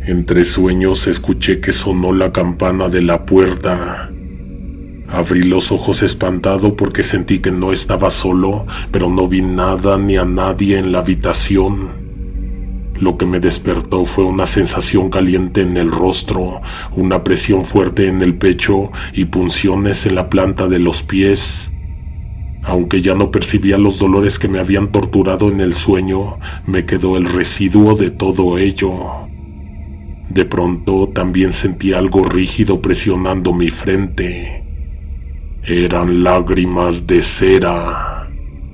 Entre sueños escuché que sonó la campana de la puerta. Abrí los ojos espantado porque sentí que no estaba solo, pero no vi nada ni a nadie en la habitación. Lo que me despertó fue una sensación caliente en el rostro, una presión fuerte en el pecho y punciones en la planta de los pies. Aunque ya no percibía los dolores que me habían torturado en el sueño, me quedó el residuo de todo ello. De pronto también sentí algo rígido presionando mi frente. Eran lágrimas de cera.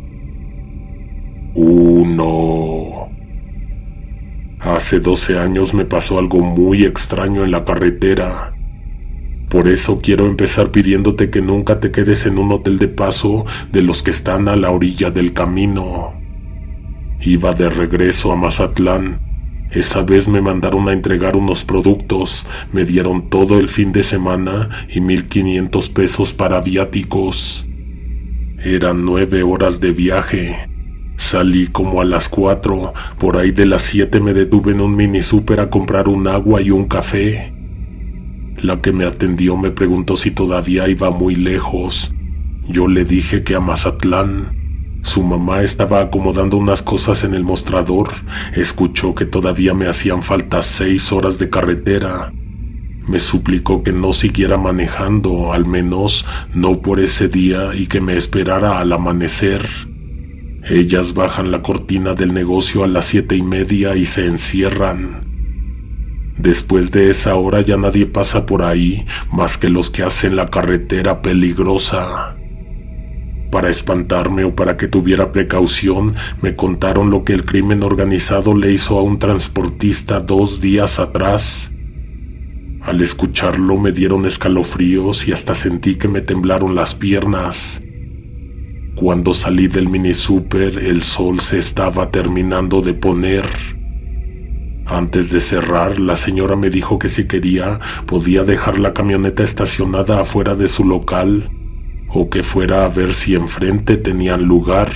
1. Hace 12 años me pasó algo muy extraño en la carretera. Por eso quiero empezar pidiéndote que nunca te quedes en un hotel de paso de los que están a la orilla del camino. Iba de regreso a Mazatlán. Esa vez me mandaron a entregar unos productos, me dieron todo el fin de semana y 1,500 pesos para viáticos. Eran 9 horas de viaje. Salí como a las 4, por ahí de las 7 me detuve en un mini súper a comprar un agua y un café. La que me atendió me preguntó si todavía iba muy lejos. Yo le dije que a Mazatlán. Su mamá estaba acomodando unas cosas en el mostrador. Escuchó que todavía me hacían falta 6 horas de carretera. Me suplicó que no siguiera manejando, al menos no por ese día, y que me esperara al amanecer. Ellas bajan la cortina del negocio a las 7:30 y se encierran. Después de esa hora ya nadie pasa por ahí más que los que hacen la carretera peligrosa. Para espantarme o para que tuviera precaución, me contaron lo que el crimen organizado le hizo a un transportista 2 días atrás. Al escucharlo me dieron escalofríos y hasta sentí que me temblaron las piernas. Cuando salí del mini súper, el sol se estaba terminando de poner. Antes de cerrar, la señora me dijo que si quería, podía dejar la camioneta estacionada afuera de su local, o que fuera a ver si enfrente tenían lugar.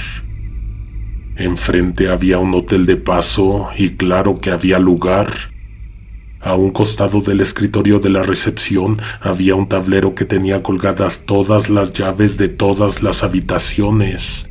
Enfrente había un hotel de paso, y claro que había lugar. A un costado del escritorio de la recepción había un tablero que tenía colgadas todas las llaves de todas las habitaciones.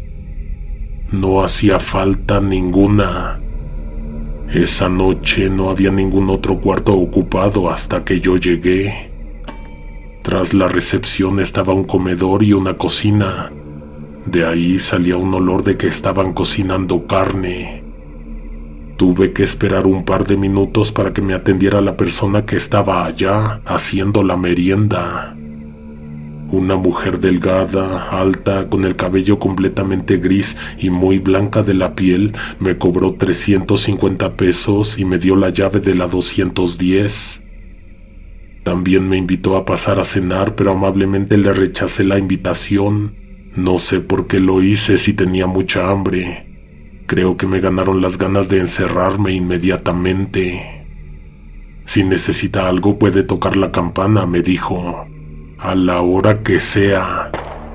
No hacía falta ninguna. Esa noche no había ningún otro cuarto ocupado hasta que yo llegué. Tras la recepción estaba un comedor y una cocina. De ahí salía un olor de que estaban cocinando carne. Tuve que esperar un par de minutos para que me atendiera la persona que estaba allá haciendo la merienda. Una mujer delgada, alta, con el cabello completamente gris y muy blanca de la piel, me cobró 350 pesos y me dio la llave de la 210. También me invitó a pasar a cenar, pero amablemente le rechacé la invitación. No sé por qué lo hice si tenía mucha hambre. Creo que me ganaron las ganas de encerrarme inmediatamente. Si necesita algo puede tocar la campana, me dijo. A la hora que sea.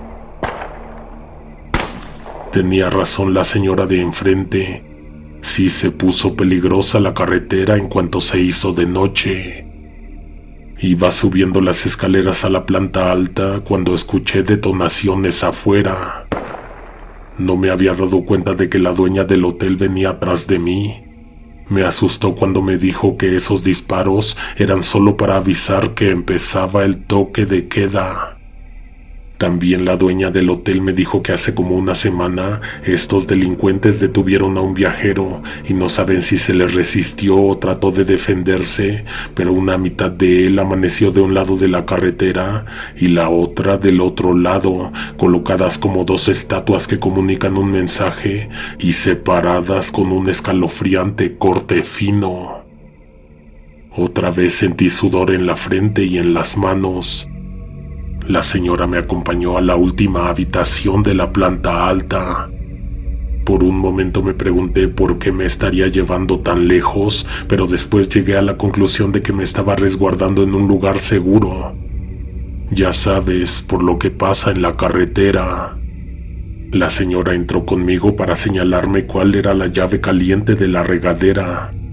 Tenía razón la señora de enfrente. Sí se puso peligrosa la carretera en cuanto se hizo de noche. Iba subiendo las escaleras a la planta alta cuando escuché detonaciones afuera. No me había dado cuenta de que la dueña del hotel venía atrás de mí. Me asustó cuando me dijo que esos disparos eran solo para avisar que empezaba el toque de queda. También la dueña del hotel me dijo que hace como una semana estos delincuentes detuvieron a un viajero y no saben si se le resistió o trató de defenderse, pero una mitad de él amaneció de un lado de la carretera y la otra del otro lado, colocadas como 2 estatuas que comunican un mensaje y separadas con un escalofriante corte fino. Otra vez sentí sudor en la frente y en las manos. La señora me acompañó a la última habitación de la planta alta. Por un momento me pregunté por qué me estaría llevando tan lejos, pero después llegué a la conclusión de que me estaba resguardando en un lugar seguro. Ya sabes, por lo que pasa en la carretera. La señora entró conmigo para señalarme cuál era la llave caliente de la regadera.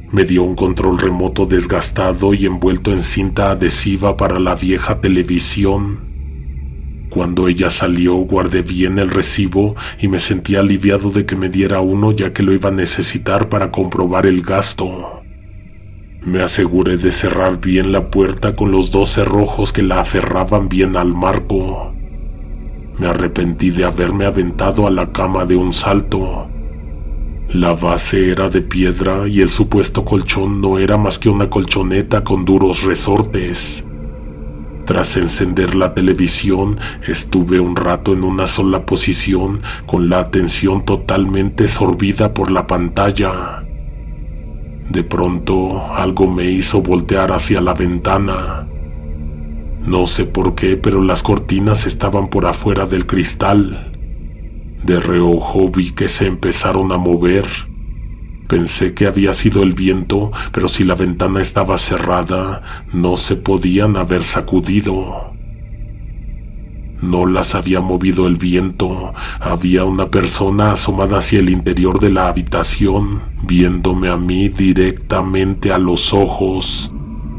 Me dio un control remoto desgastado y envuelto en cinta adhesiva para la vieja televisión. Cuando ella salió, guardé bien el recibo y me sentí aliviado de que me diera uno, ya que lo iba a necesitar para comprobar el gasto. Me aseguré de cerrar bien la puerta con los 2 cerrojos que la aferraban bien al marco. Me arrepentí de haberme aventado a la cama de un salto. La base era de piedra y el supuesto colchón no era más que una colchoneta con duros resortes. Tras encender la televisión, estuve un rato en una sola posición, con la atención totalmente sorbida por la pantalla. De pronto, algo me hizo voltear hacia la ventana. No sé por qué, pero las cortinas estaban por afuera del cristal. De reojo vi que se empezaron a mover. Pensé que había sido el viento, pero si la ventana estaba cerrada, no se podían haber sacudido. No las había movido el viento. Había una persona asomada hacia el interior de la habitación, viéndome a mí directamente a los ojos.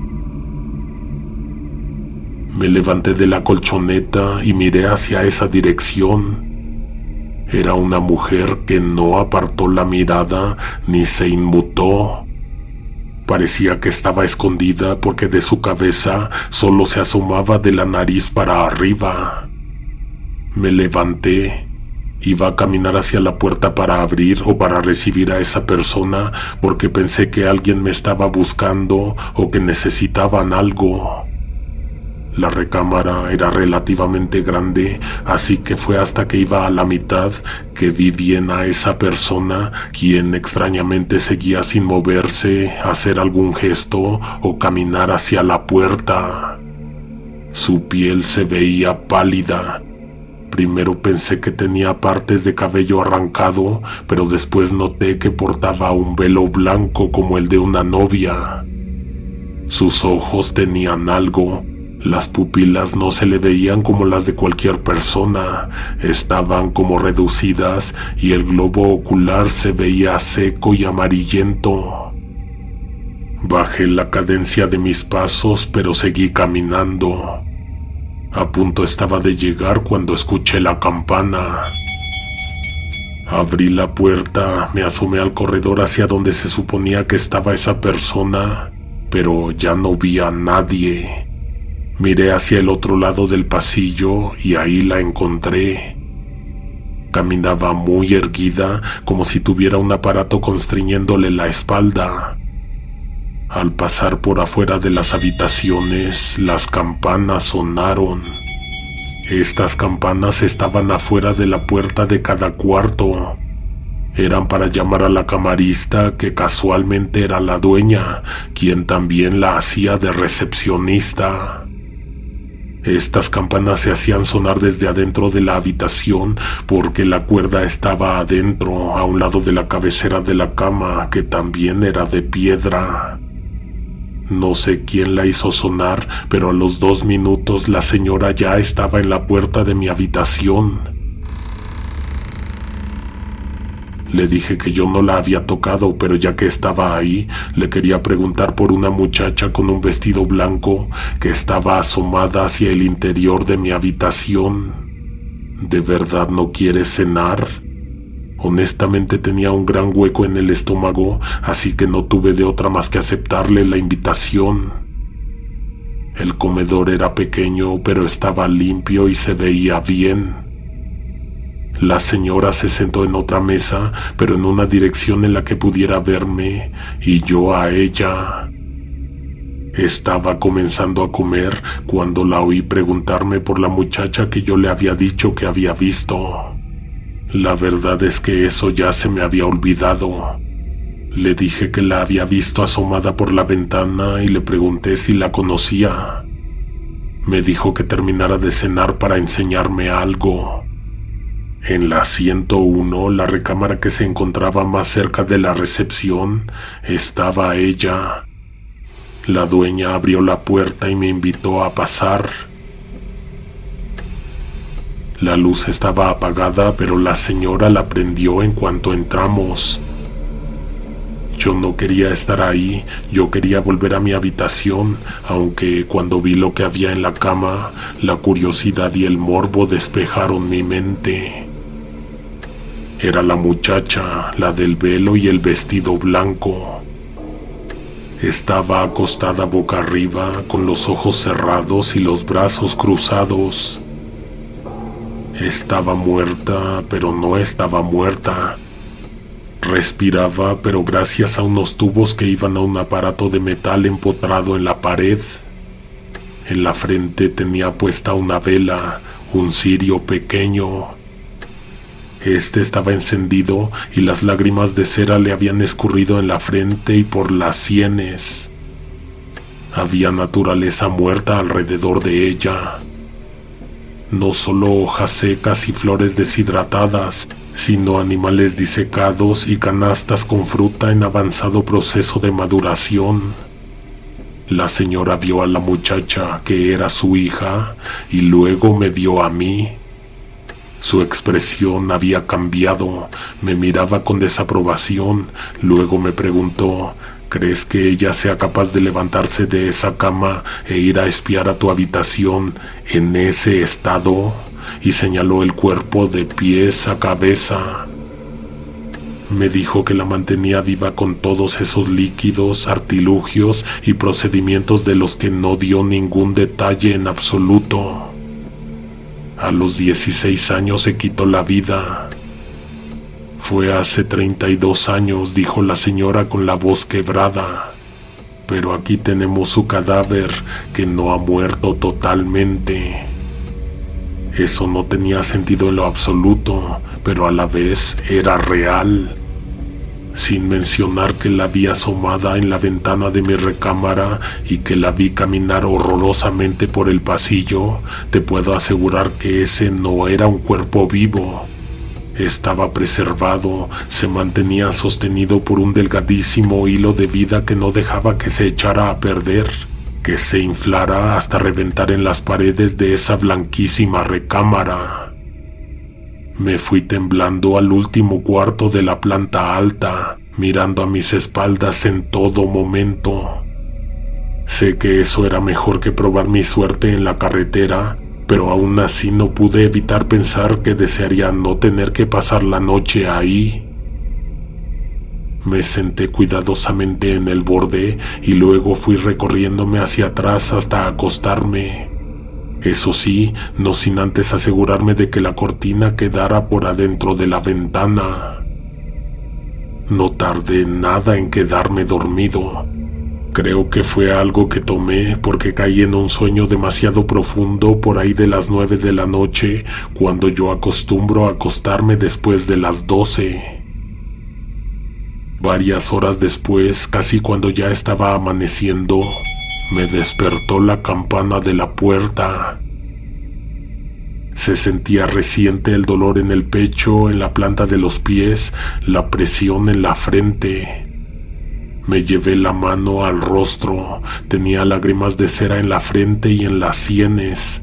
Me levanté de la colchoneta y miré hacia esa dirección. Era una mujer que no apartó la mirada ni se inmutó. Parecía que estaba escondida porque de su cabeza solo se asomaba de la nariz para arriba. Me levanté. Iba a caminar hacia la puerta para abrir o para recibir a esa persona porque pensé que alguien me estaba buscando o que necesitaban algo. La recámara era relativamente grande, así que fue hasta que iba a la mitad que vi bien a esa persona, quien extrañamente seguía sin moverse, hacer algún gesto o caminar hacia la puerta. Su piel se veía pálida. Primero pensé que tenía partes de cabello arrancado, pero después noté que portaba un velo blanco como el de una novia. Sus ojos tenían algo. Las pupilas no se le veían como las de cualquier persona, estaban como reducidas y el globo ocular se veía seco y amarillento. Bajé la cadencia de mis pasos, pero seguí caminando. A punto estaba de llegar cuando escuché la campana. Abrí la puerta, me asomé al corredor hacia donde se suponía que estaba esa persona, pero ya no vi a nadie. Miré hacia el otro lado del pasillo y ahí la encontré. Caminaba muy erguida, como si tuviera un aparato constriñéndole la espalda. Al pasar por afuera de las habitaciones, las campanas sonaron. Estas campanas estaban afuera de la puerta de cada cuarto. Eran para llamar a la camarista, que casualmente era la dueña, quien también la hacía de recepcionista. Estas campanas se hacían sonar desde adentro de la habitación porque la cuerda estaba adentro, a un lado de la cabecera de la cama, que también era de piedra. No sé quién la hizo sonar, pero a los 2 minutos la señora ya estaba en la puerta de mi habitación. Le dije que yo no la había tocado, pero ya que estaba ahí, le quería preguntar por una muchacha con un vestido blanco que estaba asomada hacia el interior de mi habitación. ¿De verdad no quieres cenar? Honestamente tenía un gran hueco en el estómago, así que no tuve de otra más que aceptarle la invitación. El comedor era pequeño, pero estaba limpio y se veía bien. La señora se sentó en otra mesa, pero en una dirección en la que pudiera verme, y yo a ella. Estaba comenzando a comer cuando la oí preguntarme por la muchacha que yo le había dicho que había visto. La verdad es que eso ya se me había olvidado. Le dije que la había visto asomada por la ventana y le pregunté si la conocía. Me dijo que terminara de cenar para enseñarme algo. En la 101, la recámara que se encontraba más cerca de la recepción, estaba ella. La dueña abrió la puerta y me invitó a pasar. La luz estaba apagada, pero la señora la prendió en cuanto entramos. Yo no quería estar ahí, yo quería volver a mi habitación, aunque cuando vi lo que había en la cama, la curiosidad y el morbo despejaron mi mente. Era la muchacha, la del velo y el vestido blanco. Estaba acostada boca arriba, con los ojos cerrados y los brazos cruzados. Estaba muerta, pero no estaba muerta. Respiraba, pero gracias a unos tubos que iban a un aparato de metal empotrado en la pared. En la frente tenía puesta una vela, un cirio pequeño. Este estaba encendido y las lágrimas de cera le habían escurrido en la frente y por las sienes. Había naturaleza muerta alrededor de ella. No solo hojas secas y flores deshidratadas, sino animales disecados y canastas con fruta en avanzado proceso de maduración. La señora vio a la muchacha, que era su hija, y luego me vio a mí. Su expresión había cambiado, me miraba con desaprobación, luego me preguntó: ¿crees que ella sea capaz de levantarse de esa cama e ir a espiar a tu habitación en ese estado? Y señaló el cuerpo de pies a cabeza. Me dijo que la mantenía viva con todos esos líquidos, artilugios y procedimientos de los que no dio ningún detalle en absoluto. A los 16 años se quitó la vida. Fue hace 32 años, dijo la señora con la voz quebrada. Pero aquí tenemos su cadáver, que no ha muerto totalmente. Eso no tenía sentido en lo absoluto, pero a la vez era real. Sin mencionar que la vi asomada en la ventana de mi recámara y que la vi caminar horrorosamente por el pasillo, te puedo asegurar que ese no era un cuerpo vivo. Estaba preservado, se mantenía sostenido por un delgadísimo hilo de vida que no dejaba que se echara a perder, que se inflara hasta reventar en las paredes de esa blanquísima recámara. Me fui temblando al último cuarto de la planta alta, mirando a mis espaldas en todo momento. Sé que eso era mejor que probar mi suerte en la carretera, pero aún así no pude evitar pensar que desearía no tener que pasar la noche ahí. Me senté cuidadosamente en el borde y luego fui recorriéndome hacia atrás hasta acostarme. Eso sí, no sin antes asegurarme de que la cortina quedara por adentro de la ventana. No tardé nada en quedarme dormido. Creo que fue algo que tomé porque caí en un sueño demasiado profundo por ahí de las 9 de la noche, cuando yo acostumbro a acostarme después de las 12. Varias horas después, casi cuando ya estaba amaneciendo, me despertó la campana de la puerta. Se sentía reciente el dolor en el pecho, en la planta de los pies, la presión en la frente. Me llevé la mano al rostro, tenía lágrimas de cera en la frente y en las sienes.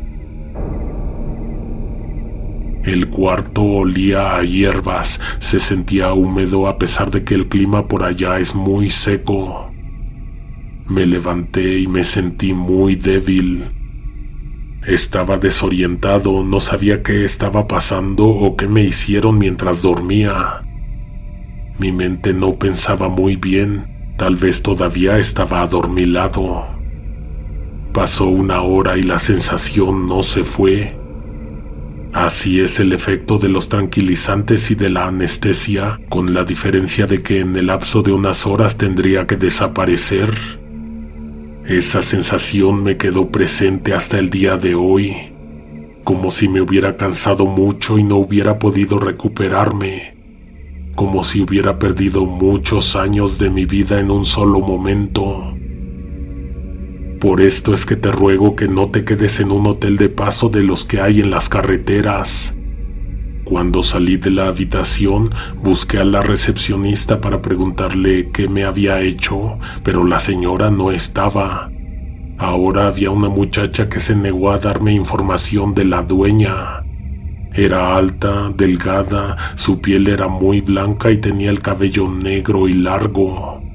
El cuarto olía a hierbas, se sentía húmedo a pesar de que el clima por allá es muy seco. Me levanté y me sentí muy débil. Estaba desorientado, no sabía qué estaba pasando o qué me hicieron mientras dormía. Mi mente no pensaba muy bien, tal vez todavía estaba adormilado. Pasó una hora y la sensación no se fue. Así es el efecto de los tranquilizantes y de la anestesia, con la diferencia de que en el lapso de unas horas tendría que desaparecer. Esa sensación me quedó presente hasta el día de hoy, como si me hubiera cansado mucho y no hubiera podido recuperarme, como si hubiera perdido muchos años de mi vida en un solo momento. Por esto es que te ruego que no te quedes en un hotel de paso de los que hay en las carreteras. Cuando salí de la habitación, busqué a la recepcionista para preguntarle qué me había hecho, pero la señora no estaba. Ahora había una muchacha que se negó a darme información de la dueña. Era alta, delgada, su piel era muy blanca y tenía el cabello negro y largo.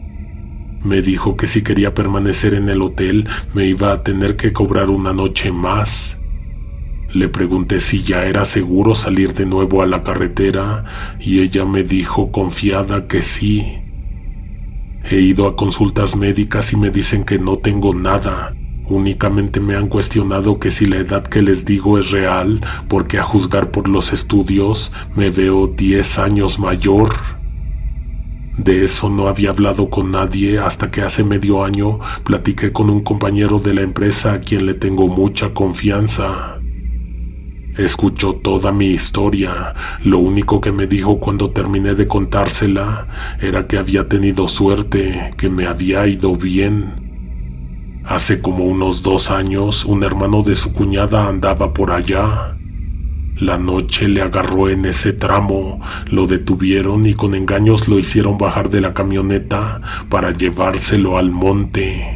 Me dijo que si quería permanecer en el hotel me iba a tener que cobrar una noche más. Le pregunté si ya era seguro salir de nuevo a la carretera y ella me dijo confiada que sí. He ido a consultas médicas y me dicen que no tengo nada. Únicamente me han cuestionado que si la edad que les digo es real, porque a juzgar por los estudios me veo 10 años mayor. De eso no había hablado con nadie hasta que hace medio año platiqué con un compañero de la empresa a quien le tengo mucha confianza. Escuchó toda mi historia. Lo único que me dijo cuando terminé de contársela era que había tenido suerte, que me había ido bien. Hace como unos 2 años, un hermano de su cuñada andaba por allá. La noche le agarró en ese tramo, lo detuvieron y con engaños lo hicieron bajar de la camioneta para llevárselo al monte.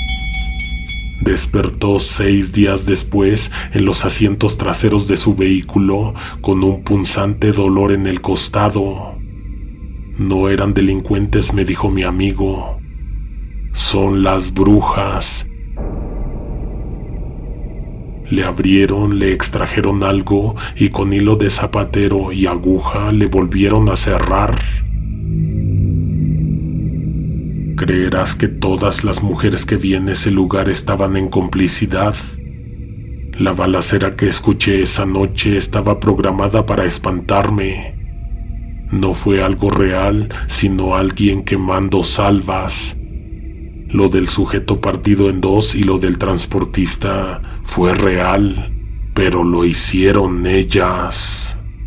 Despertó 6 días después en los asientos traseros de su vehículo con un punzante dolor en el costado. No eran delincuentes, me dijo mi amigo. Son las brujas. Le abrieron, le extrajeron algo y con hilo de zapatero y aguja le volvieron a cerrar. Creerás que todas las mujeres que vi en ese lugar estaban en complicidad. La balacera que escuché esa noche estaba programada para espantarme. No fue algo real, sino alguien quemando salvas. Lo del sujeto partido en 2 y lo del transportista fue real, pero lo hicieron ellas.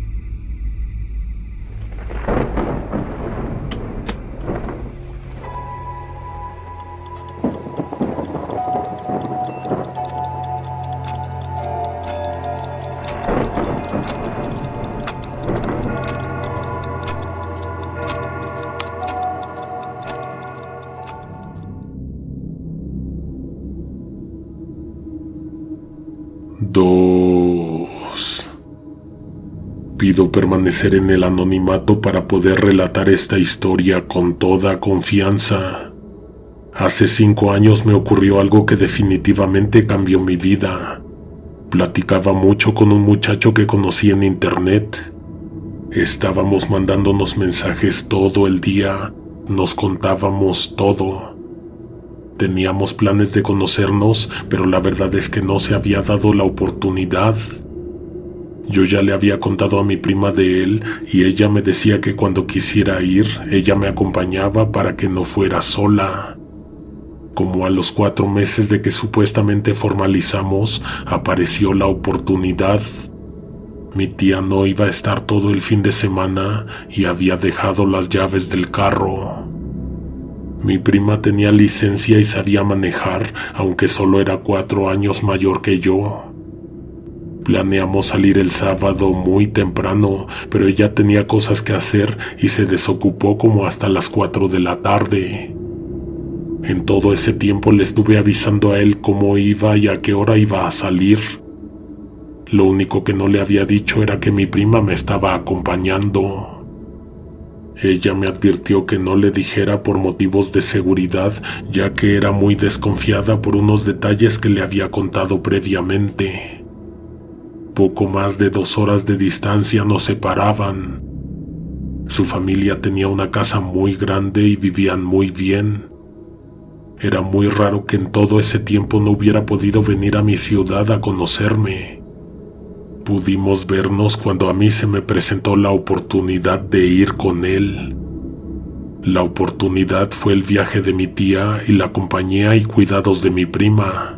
Pido permanecer en el anonimato para poder relatar esta historia con toda confianza. Hace 5 años me ocurrió algo que definitivamente cambió mi vida. Platicaba mucho con un muchacho que conocí en internet. Estábamos mandándonos mensajes todo el día, nos contábamos todo. Teníamos planes de conocernos, pero la verdad es que no se había dado la oportunidad. Yo ya le había contado a mi prima de él y ella me decía que cuando quisiera ir, ella me acompañaba para que no fuera sola. Como a los 4 meses de que supuestamente formalizamos, apareció la oportunidad. Mi tía no iba a estar todo el fin de semana y había dejado las llaves del carro. Mi prima tenía licencia y sabía manejar, aunque solo era 4 años mayor que yo. Planeamos salir el sábado muy temprano, pero ella tenía cosas que hacer y se desocupó como hasta las 4 de la tarde. En todo ese tiempo le estuve avisando a él cómo iba y a qué hora iba a salir. Lo único que no le había dicho era que mi prima me estaba acompañando. Ella me advirtió que no le dijera por motivos de seguridad, ya que era muy desconfiada por unos detalles que le había contado previamente. Poco más de 2 horas de distancia nos separaban. Su familia tenía una casa muy grande y vivían muy bien. Era muy raro que en todo ese tiempo no hubiera podido venir a mi ciudad a conocerme. Pudimos vernos cuando a mí se me presentó la oportunidad de ir con él. La oportunidad fue el viaje de mi tía y la compañía y cuidados de mi prima.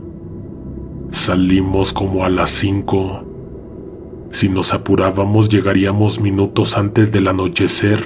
Salimos como a las 5. Si nos apurábamos, llegaríamos minutos antes del anochecer.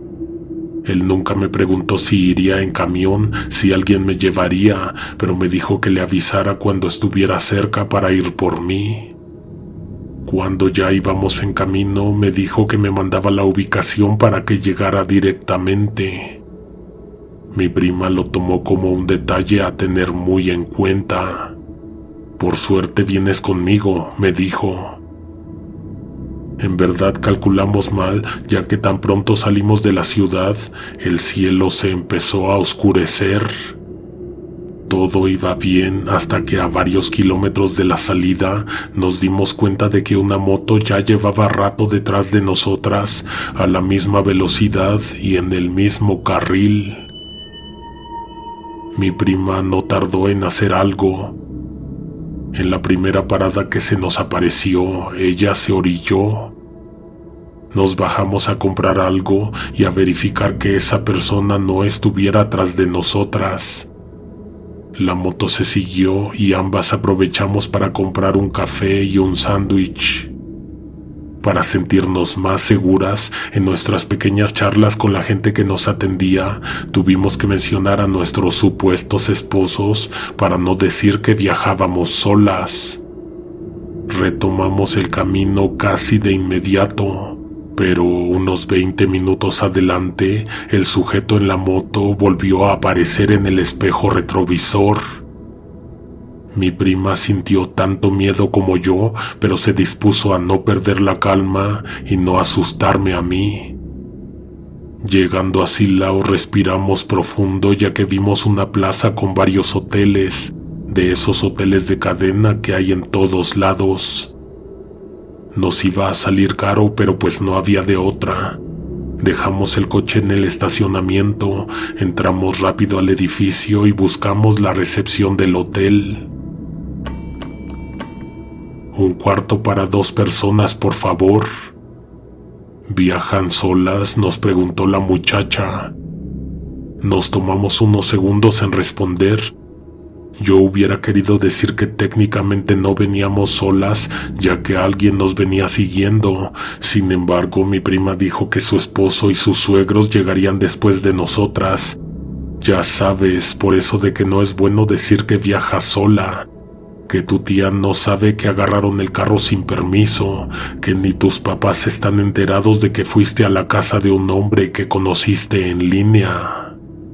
Él nunca me preguntó si iría en camión, si alguien me llevaría, pero me dijo que le avisara cuando estuviera cerca para ir por mí. Cuando ya íbamos en camino, me dijo que me mandaba la ubicación para que llegara directamente. Mi prima lo tomó como un detalle a tener muy en cuenta. Por suerte vienes conmigo, me dijo. En verdad calculamos mal, ya que tan pronto salimos de la ciudad, el cielo se empezó a oscurecer. Todo iba bien hasta que a varios kilómetros de la salida nos dimos cuenta de que una moto ya llevaba rato detrás de nosotras a la misma velocidad y en el mismo carril. Mi prima no tardó en hacer algo. En la primera parada que se nos apareció, ella se orilló. Nos bajamos a comprar algo y a verificar que esa persona no estuviera atrás de nosotras. La moto se siguió y ambas aprovechamos para comprar un café y un sándwich. Para sentirnos más seguras, en nuestras pequeñas charlas con la gente que nos atendía, tuvimos que mencionar a nuestros supuestos esposos para no decir que viajábamos solas. Retomamos el camino casi de inmediato, pero unos 20 minutos adelante, el sujeto en la moto volvió a aparecer en el espejo retrovisor. Mi prima sintió tanto miedo como yo, pero se dispuso a no perder la calma y no asustarme a mí. Llegando a Silao respiramos profundo, ya que vimos una plaza con varios hoteles, de esos hoteles de cadena que hay en todos lados. Nos iba a salir caro, pero pues no había de otra. Dejamos el coche en el estacionamiento, entramos rápido al edificio y buscamos la recepción del hotel. Un cuarto para 2 personas, por favor. ¿Viajan solas?, nos preguntó la muchacha. Nos tomamos unos segundos en responder. Yo hubiera querido decir que técnicamente no veníamos solas, ya que alguien nos venía siguiendo. Sin embargo, mi prima dijo que su esposo y sus suegros llegarían después de nosotras. Ya sabes, por eso de que no es bueno decir que viajas sola. Que tu tía no sabe que agarraron el carro sin permiso, que ni tus papás están enterados de que fuiste a la casa de un hombre que conociste en línea.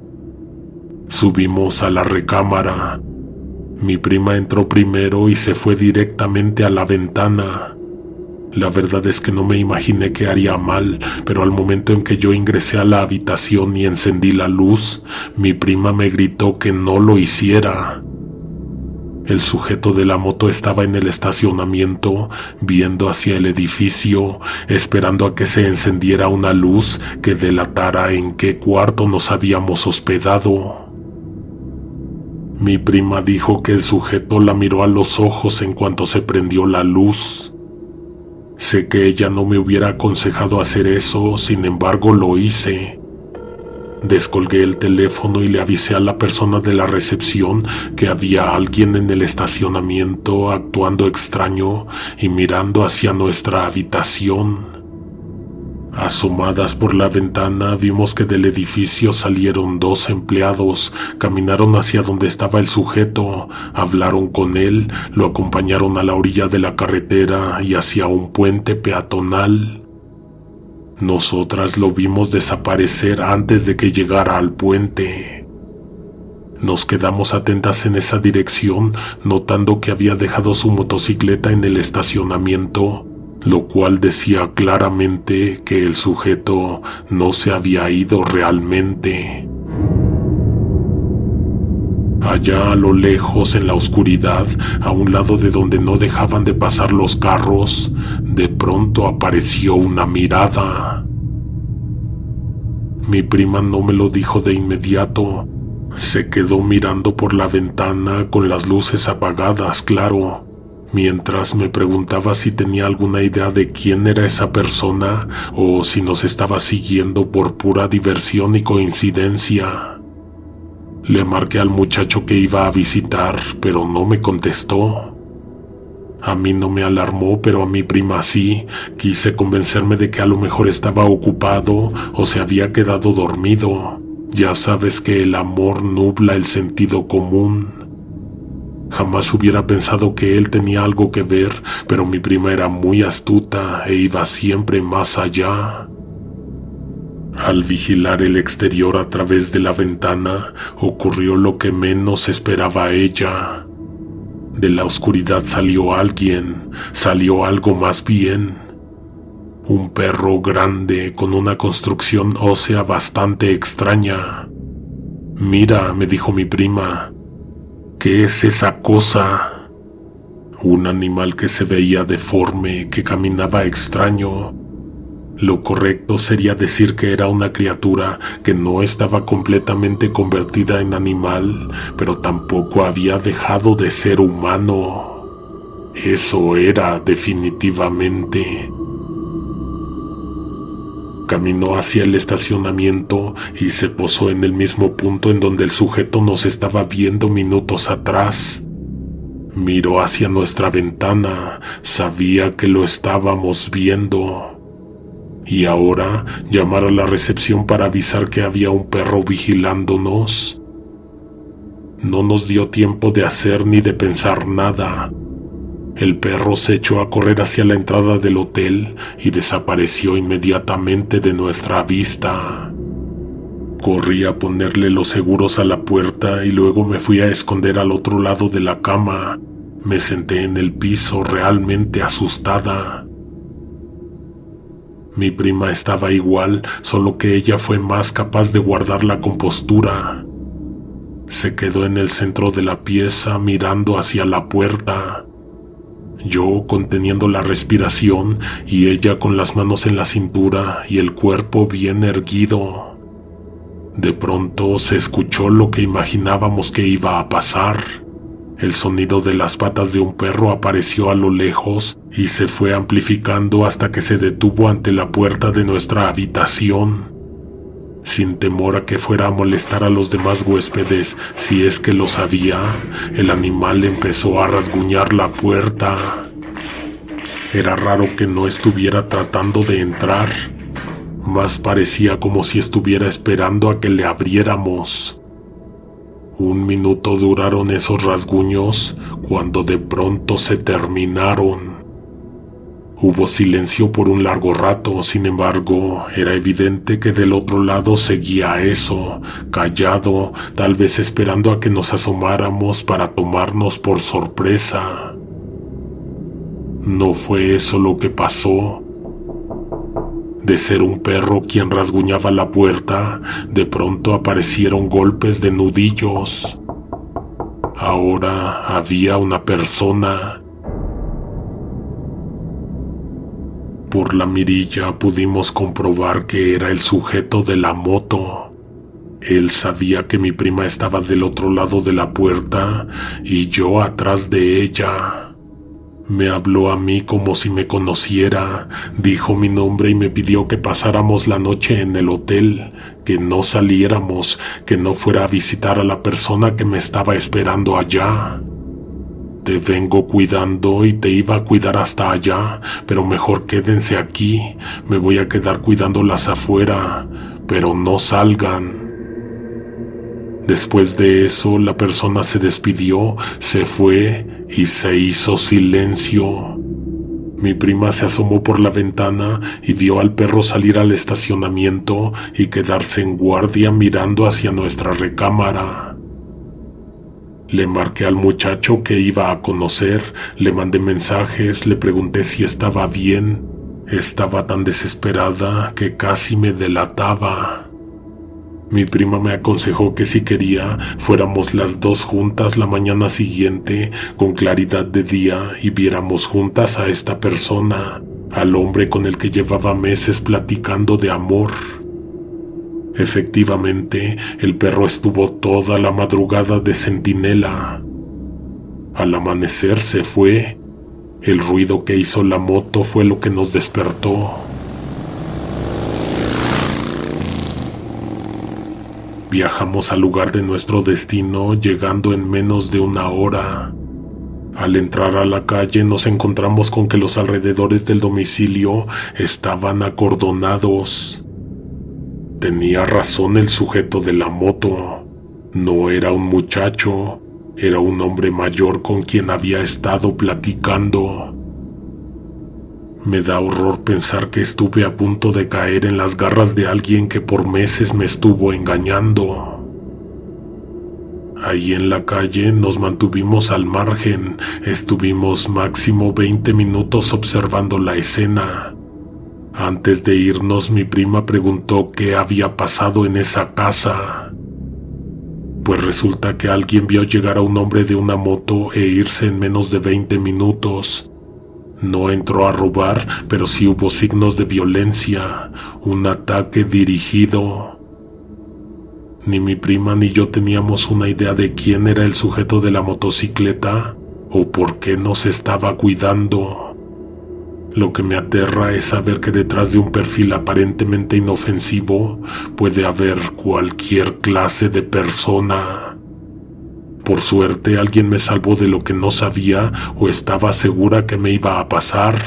Subimos a la recámara. Mi prima entró primero y se fue directamente a la ventana. La verdad es que no me imaginé que haría mal, pero al momento en que yo ingresé a la habitación y encendí la luz, mi prima me gritó que no lo hiciera. El sujeto de la moto estaba en el estacionamiento, viendo hacia el edificio, esperando a que se encendiera una luz que delatara en qué cuarto nos habíamos hospedado. Mi prima dijo que el sujeto la miró a los ojos en cuanto se prendió la luz. Sé que ella no me hubiera aconsejado hacer eso, sin embargo lo hice. Descolgué el teléfono y le avisé a la persona de la recepción que había alguien en el estacionamiento actuando extraño y mirando hacia nuestra habitación. Asomadas por la ventana vimos que del edificio salieron 2 empleados, caminaron hacia donde estaba el sujeto, hablaron con él, lo acompañaron a la orilla de la carretera y hacia un puente peatonal. Nosotras lo vimos desaparecer antes de que llegara al puente. Nos quedamos atentas en esa dirección, notando que había dejado su motocicleta en el estacionamiento, lo cual decía claramente que el sujeto no se había ido realmente. Allá a lo lejos, en la oscuridad, a un lado de donde no dejaban de pasar los carros, de pronto apareció una mirada. Mi prima no me lo dijo de inmediato. Se quedó mirando por la ventana con las luces apagadas, claro, mientras me preguntaba si tenía alguna idea de quién era esa persona o si nos estaba siguiendo por pura diversión y coincidencia. Le marqué al muchacho que iba a visitar, pero no me contestó. A mí no me alarmó, pero a mi prima sí. Quise convencerme de que a lo mejor estaba ocupado o se había quedado dormido. Ya sabes que el amor nubla el sentido común. Jamás hubiera pensado que él tenía algo que ver, pero mi prima era muy astuta e iba siempre más allá. Al vigilar el exterior a través de la ventana, ocurrió lo que menos esperaba ella. De la oscuridad salió alguien, salió algo más bien. Un perro grande con una construcción ósea bastante extraña. «Mira», me dijo mi prima, «¿qué es esa cosa?» Un animal que se veía deforme, que caminaba extraño. Lo correcto sería decir que era una criatura que no estaba completamente convertida en animal, pero tampoco había dejado de ser humano. Eso era definitivamente. Caminó hacia el estacionamiento y se posó en el mismo punto en donde el sujeto nos estaba viendo minutos atrás. Miró hacia nuestra ventana, sabía que lo estábamos viendo. Y ahora, llamar a la recepción para avisar que había un perro vigilándonos. No nos dio tiempo de hacer ni de pensar nada. El perro se echó a correr hacia la entrada del hotel y desapareció inmediatamente de nuestra vista. Corrí a ponerle los seguros a la puerta y luego me fui a esconder al otro lado de la cama. Me senté en el piso realmente asustada. Mi prima estaba igual, solo que ella fue más capaz de guardar la compostura. Se quedó en el centro de la pieza mirando hacia la puerta. Yo conteniendo la respiración y ella con las manos en la cintura y el cuerpo bien erguido. De pronto se escuchó lo que imaginábamos que iba a pasar. El sonido de las patas de un perro apareció a lo lejos y se fue amplificando hasta que se detuvo ante la puerta de nuestra habitación. Sin temor a que fuera a molestar a los demás huéspedes, si es que lo sabía, el animal empezó a rasguñar la puerta. Era raro que no estuviera tratando de entrar. Más parecía como si estuviera esperando a que le abriéramos. 1 minuto duraron esos rasguños, cuando de pronto se terminaron. Hubo silencio por un largo rato, sin embargo, era evidente que del otro lado seguía eso, callado, tal vez esperando a que nos asomáramos para tomarnos por sorpresa. No fue eso lo que pasó. De ser un perro quien rasguñaba la puerta, de pronto aparecieron golpes de nudillos. Ahora había una persona. Por la mirilla pudimos comprobar que era el sujeto de la moto. Él sabía que mi prima estaba del otro lado de la puerta y yo atrás de ella. Me habló a mí como si me conociera, dijo mi nombre y me pidió que pasáramos la noche en el hotel, que no saliéramos, que no fuera a visitar a la persona que me estaba esperando allá. Te vengo cuidando y te iba a cuidar hasta allá, pero mejor quédense aquí, me voy a quedar cuidándolas afuera, pero no salgan. Después de eso, la persona se despidió, se fue y se hizo silencio. Mi prima se asomó por la ventana y vio al perro salir al estacionamiento y quedarse en guardia mirando hacia nuestra recámara. Le marqué al muchacho que iba a conocer, le mandé mensajes, le pregunté si estaba bien. Estaba tan desesperada que casi me delataba. Mi prima me aconsejó que si quería, fuéramos las dos juntas la mañana siguiente, con claridad de día, y viéramos juntas a esta persona, al hombre con el que llevaba meses platicando de amor. Efectivamente, el perro estuvo toda la madrugada de centinela. Al amanecer se fue. El ruido que hizo la moto fue lo que nos despertó. Viajamos al lugar de nuestro destino, llegando en menos de 1 hora. Al entrar a la calle nos encontramos con que los alrededores del domicilio estaban acordonados. Tenía razón el sujeto de la moto. No era un muchacho, era un hombre mayor con quien había estado platicando. Me da horror pensar que estuve a punto de caer en las garras de alguien que por meses me estuvo engañando. Ahí en la calle nos mantuvimos al margen, estuvimos máximo 20 minutos observando la escena. Antes de irnos, mi prima preguntó qué había pasado en esa casa. Pues resulta que alguien vio llegar a un hombre de una moto e irse en menos de 20 minutos. No entró a robar, pero sí hubo signos de violencia, un ataque dirigido. Ni mi prima ni yo teníamos una idea de quién era el sujeto de la motocicleta o por qué nos estaba cuidando. Lo que me aterra es saber que detrás de un perfil aparentemente inofensivo puede haber cualquier clase de persona. Por suerte, alguien me salvó de lo que no sabía o estaba segura que me iba a pasar.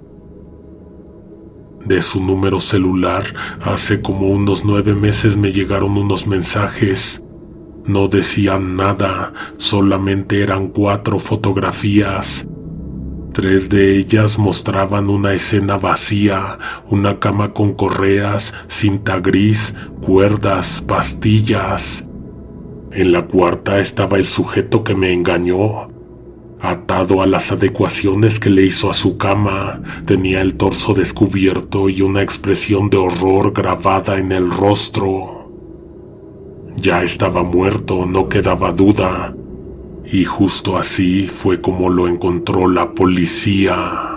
De su número celular, hace como unos 9 meses me llegaron unos mensajes. No decían nada, solamente eran 4 fotografías. 3 de ellas mostraban una escena vacía, una cama con correas, cinta gris, cuerdas, pastillas. En la 4ª estaba el sujeto que me engañó, atado a las adecuaciones que le hizo a su cama. Tenía el torso descubierto y una expresión de horror grabada en el rostro. Ya estaba muerto, no quedaba duda. Y justo así fue como lo encontró la policía.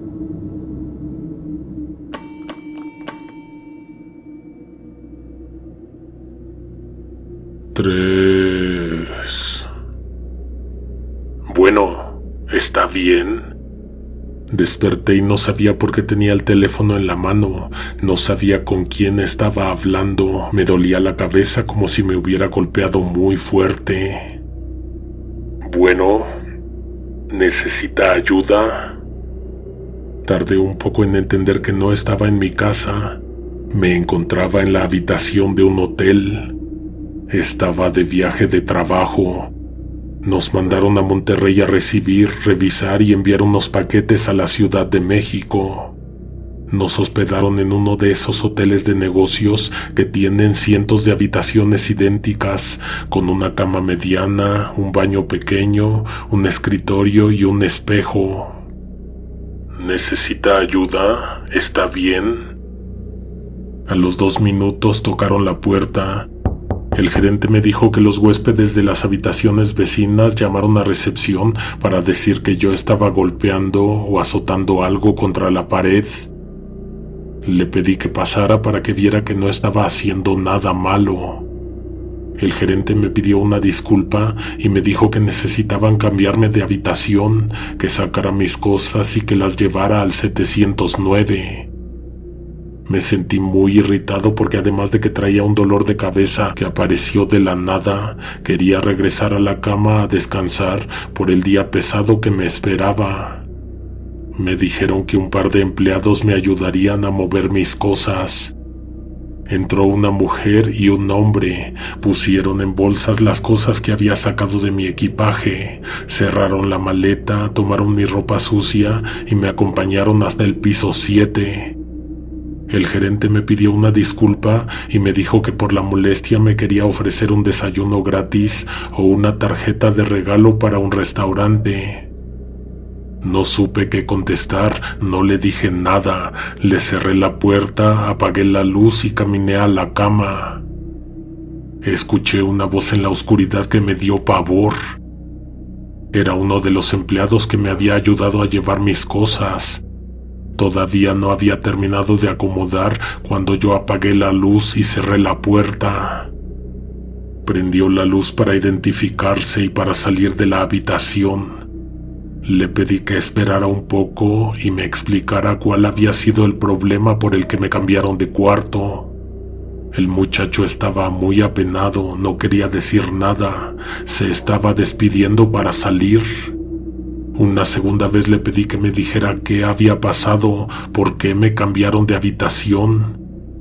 Tres. Bueno, ¿está bien? Desperté y no sabía por qué tenía el teléfono en la mano. No sabía con quién estaba hablando. Me dolía la cabeza como si me hubiera golpeado muy fuerte. Bueno, ¿necesita ayuda? Tardé un poco en entender que no estaba en mi casa. Me encontraba en la habitación de un hotel. Estaba de viaje de trabajo. Nos mandaron a Monterrey a recibir, revisar y enviar unos paquetes a la Ciudad de México. Nos hospedaron en uno de esos hoteles de negocios que tienen cientos de habitaciones idénticas, con una cama mediana, un baño pequeño, un escritorio y un espejo. ¿Necesita ayuda? ¿Está bien? A los 2 minutos tocaron la puerta. El gerente me dijo que los huéspedes de las habitaciones vecinas llamaron a recepción para decir que yo estaba golpeando o azotando algo contra la pared. Le pedí que pasara para que viera que no estaba haciendo nada malo. El gerente me pidió una disculpa y me dijo que necesitaban cambiarme de habitación, que sacara mis cosas y que las llevara al 709. Me sentí muy irritado porque además de que traía un dolor de cabeza que apareció de la nada, quería regresar a la cama a descansar por el día pesado que me esperaba. Me dijeron que un par de empleados me ayudarían a mover mis cosas. Entró una mujer y un hombre, pusieron en bolsas las cosas que había sacado de mi equipaje, cerraron la maleta, tomaron mi ropa sucia y me acompañaron hasta el piso 7. El gerente me pidió una disculpa y me dijo que por la molestia me quería ofrecer un desayuno gratis o una tarjeta de regalo para un restaurante. No supe qué contestar, no le dije nada, le cerré la puerta, apagué la luz y caminé a la cama. Escuché una voz en la oscuridad que me dio pavor. Era uno de los empleados que me había ayudado a llevar mis cosas. Todavía no había terminado de acomodar cuando yo apagué la luz y cerré la puerta. Prendió la luz para identificarse y para salir de la habitación. Le pedí que esperara un poco y me explicara cuál había sido el problema por el que me cambiaron de cuarto. El muchacho estaba muy apenado, no quería decir nada, se estaba despidiendo para salir. Una segunda vez le pedí que me dijera qué había pasado, por qué me cambiaron de habitación.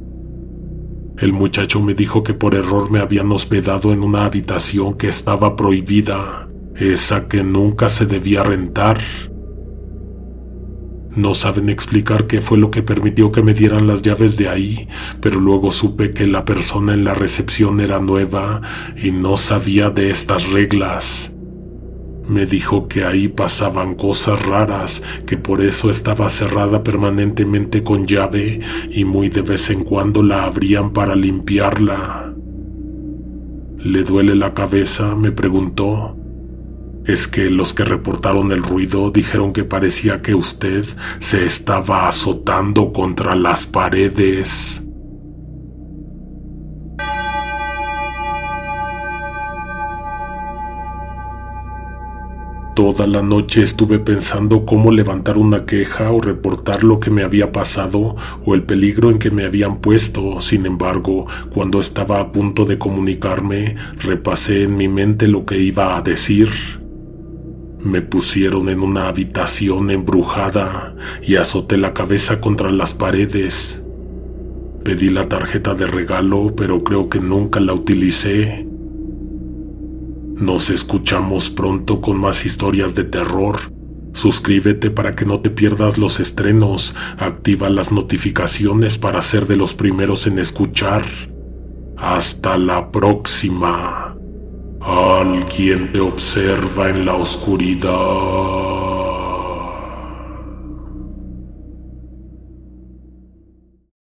El muchacho me dijo que por error me habían hospedado en una habitación que estaba prohibida. Esa que nunca se debía rentar. No saben explicar qué fue lo que permitió que me dieran las llaves de ahí, pero luego supe que la persona en la recepción era nueva y no sabía de estas reglas. Me dijo que ahí pasaban cosas raras, que por eso estaba cerrada permanentemente con llave y muy de vez en cuando la abrían para limpiarla. ¿Le duele la cabeza?, me preguntó. Es que los que reportaron el ruido dijeron que parecía que usted se estaba azotando contra las paredes. Toda la noche estuve pensando cómo levantar una queja o reportar lo que me había pasado o el peligro en que me habían puesto. Sin embargo, cuando estaba a punto de comunicarme, repasé en mi mente lo que iba a decir. Me pusieron en una habitación embrujada y azoté la cabeza contra las paredes. Pedí la tarjeta de regalo, pero creo que nunca la utilicé. Nos escuchamos pronto con más historias de terror. Suscríbete para que no te pierdas los estrenos. Activa las notificaciones para ser de los primeros en escuchar. Hasta la próxima. Alguien te observa en la oscuridad.